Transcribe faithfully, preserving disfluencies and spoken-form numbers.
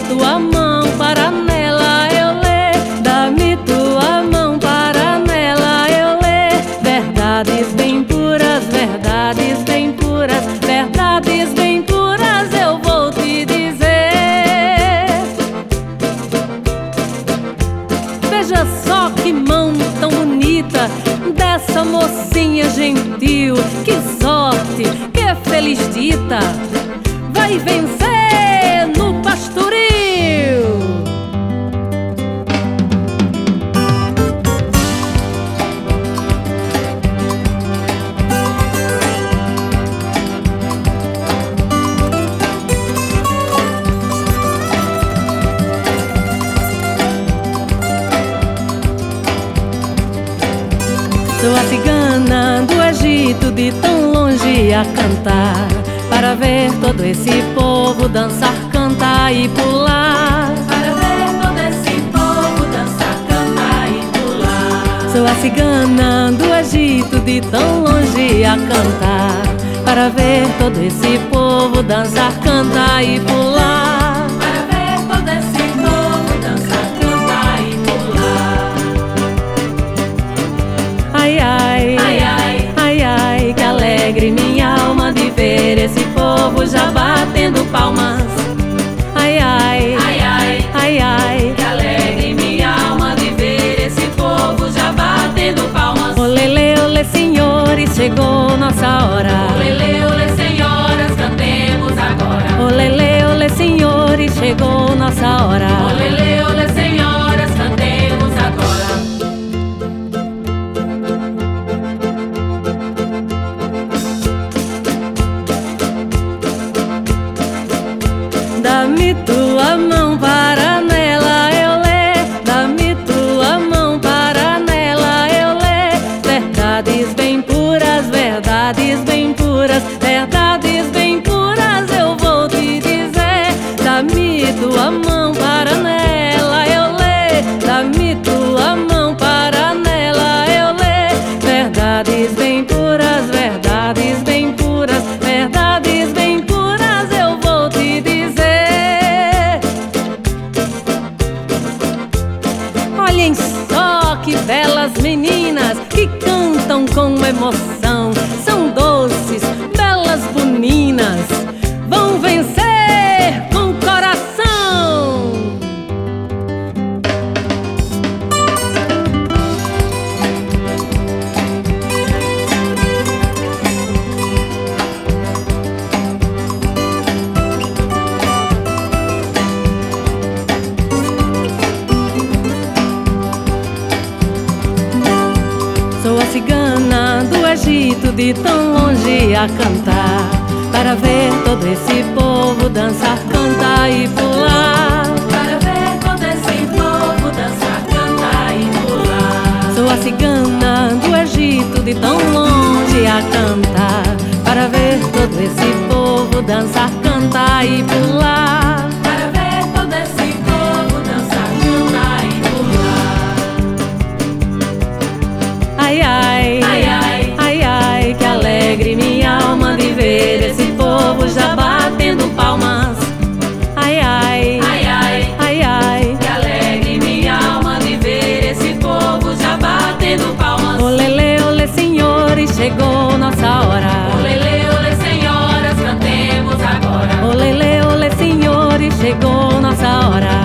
tua mão para nela eu ler, dá-me tua mão para nela eu ler. Verdades bem puras, verdades bem puras, verdades bem puras eu vou te dizer. Veja só que mão tão bonita dessa mocinha gentil. Que sorte, que feliz dita, vai vencer no pastoril. Sou a cigana do Egito, de tão longe a cantar, para ver todo esse povo dançar, cantar e pular. Para ver todo esse povo dançar, cantar e pular. Sou a cigana do Egito, de tão longe a cantar, para ver todo esse povo dançar, cantar e pular. Para ver todo esse povo dançar, cantar e pular. Ai, ai, Ai, ai, ai, ai, que alegre minha alma de ver esse povo já batendo palmas. Ai, ai, ai, ai, ai, ai, que alegre minha alma de ver esse povo já batendo palmas. olele, olê, senhores, chegou nossa hora. Olele, olê, senhoras, cantemos agora. Olele, olê, senhores, chegou nossa hora. Olele, olê, senhoras, cantemos agora. Dá-me tua mão para nela eu ler, dá-me tua mão para nela eu ler. Verdades bem puras, verdades bem puras, verdades bem puras eu vou te dizer. Dá-me tua mão para nela eu ler, dá-me tua mão para nela eu ler. Verdades bem puras, verdades bem puras, verdades bem puras eu vou te dizer. Olhem só que belas meninas que cantam com emoção. São doces, belas boninas, vão vencer com coração. Sou a cigana do Egito, de tão longe a cantar, para ver todo esse povo dançar, cantar e pular. Para ver todo esse povo dançar, cantar e pular. Sou a cigana do Egito, de tão longe a cantar, para ver todo esse povo dançar, cantar e pular. Para ver todo esse povo dançar, cantar e pular. Ai, ai, Ai, ai, ai, ai, que alegre minha alma de ver esse povo já batendo palmas. Ai, ai, ai, ai, ai, ai, que alegre minha alma de ver esse povo já batendo palmas. olele, olê, senhores, chegou nossa hora. Olele, olê, senhoras, cantemos agora. Olele, olê, senhores, chegou nossa hora.